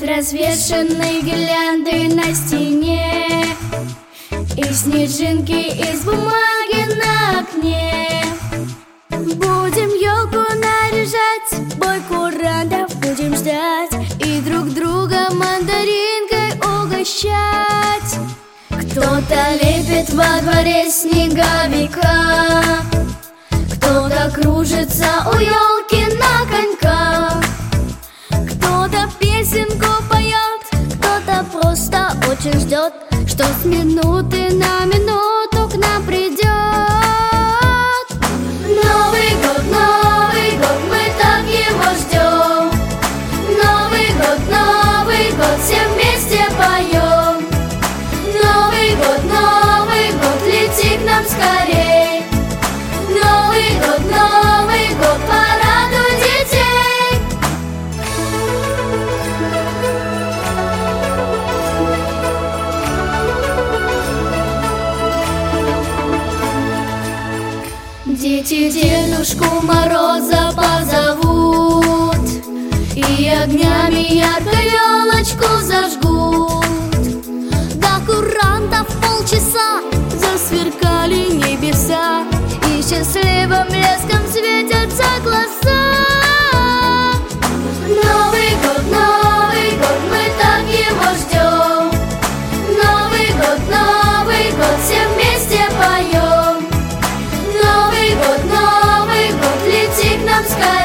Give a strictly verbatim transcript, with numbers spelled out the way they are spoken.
Развешаны гирлянды на стене, и снежинки из бумаги на окне. Будем елку наряжать, бой курантов будем ждать, и друг друга мандаринкой угощать. Кто-то лепит во дворе снеговика, кто-то кружится у елки на коньках, кто-то песенку поет, кто-то просто очень ждет, что с минуты на минуту к нам придет. Новый год, Новый год, мы так его ждем. Новый год, Новый год, все вместе поем. Новый год, Новый год, лети к нам скорей. Новый год, Новый год, порадуй детей. Дети Дедушку Мороза позовут, и огнями ярко елочку зажгут. До курантов полчаса засверкали небеса, и счастливым блеском светятся глаза. Новый год, Новый год, мы так его ждем. Новый год, Новый год, все вместе поем. Новый год, Новый год, лети к нам скорей.